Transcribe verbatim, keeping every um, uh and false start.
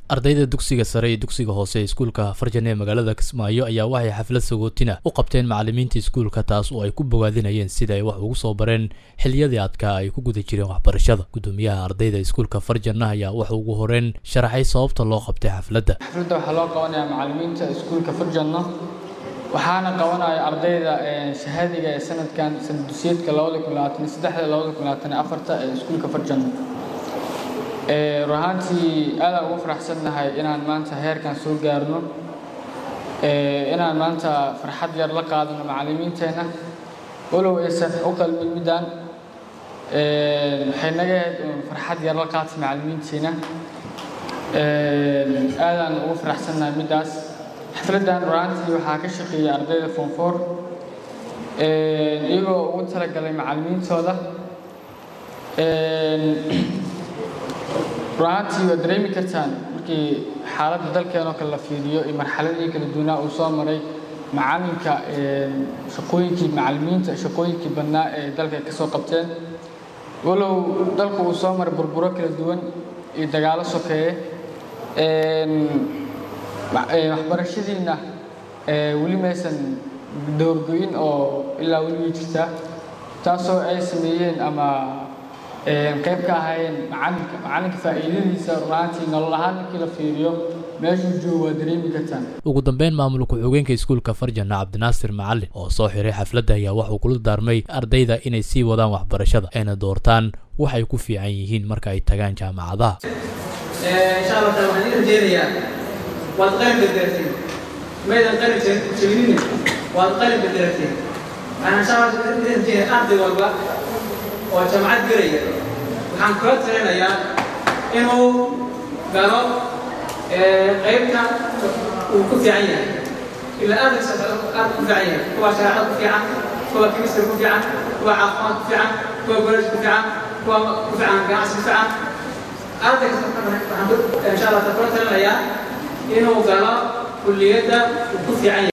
ardayda dugsiga sare iyo dugsiga hoose iskuulka Farjan ee magaalada Kismaayo ayaa waxay xaflad sagootina u qabteen macallimiinta iskuulka taas oo ay ku bogaadinayeen sida ay wax ugu soo bareen xilliyadii adka ay ku guda jireen waxbarashada. Gudoomiyaha ardayda iskuulka Farjan ayaa wax ugu horeen sharaxay sababta loo qabtay xafladda. Xafladda waxa loo qabanayaa macallimiinta iskuulka Farjan waxaana qabanaya ardayda shahaadiga ee sanadkan sanadusiyadka laba kun labaatan iyo saddex laba kun labaatan iyo afar ee iskuulka Farjan. ee ruuxantii aad ugu faraxsanahay inaan maanta heerkan soo gaarno ee inaan maanta farxad yar la qaadano macallimiinteena walow aysan u qalmin midaan ee waxay naga farxad yar la qaatay macallimiinteena ee aad ugu faraxsanahay midaas. xafladan ruuxantii waxaa ka shaqeeyay ardayda form four ee iyagoo ugu talagalay macallimiintooda ee ruuxantii waa dareemi kartaan markii xaaladda dalkeena kala la fiiriyo iyo marxaladii kala duwanaa uu soo maray macallinka ee shaqooyinkii macallimiinta shaqooyinkii badnaa ee dalka ka soo qabteen walow dalku uu soo maray burburo kala duwan iyo dagaalo sokeeye ee waxbarashadiina ee weli maysan doorgoyn oo ilaa weli jirta taasoo ay sameeyeen ama qayb ka ahaayeen macallinka macallinka faa'iidadiisa ruuxantii nolol ahaan markii la fiiriyo meeshuu joogo waa dareemi kartaan. ugu dambeyn maamulka ku-xigeenka iskuulka Farjan Cabdinaasir Macallin oo soo xiray xafladda ayaa wax uu kula daarmay ardayda inay sii wadaan waxbarashada ayna doortaan wax ay ku fiican yihiin marka ay tagaan jaamacadaha. ee insha Allah waxaan idin rajeynayaa waad qalin bedelteen meedan qalin jabinin waad qalin bedelteen ana insha Allah idin rajeynayaa arday walba oo jaamacad galaya waxaan kula talinayaa inuu galo ee qaybta uu ku fiican yahay ilaa aad aad ku fiican yahay kuwa sharaxad ku fiican kuwa chemistry ku fiican kuwa caafimaad ku fiican kuwa biology ku fiican kuwa ku fiican ganacsi ku fiican arday waxaan insha Allah kula talinayaa inuu galo kulliyadda uu ku fiican yahay.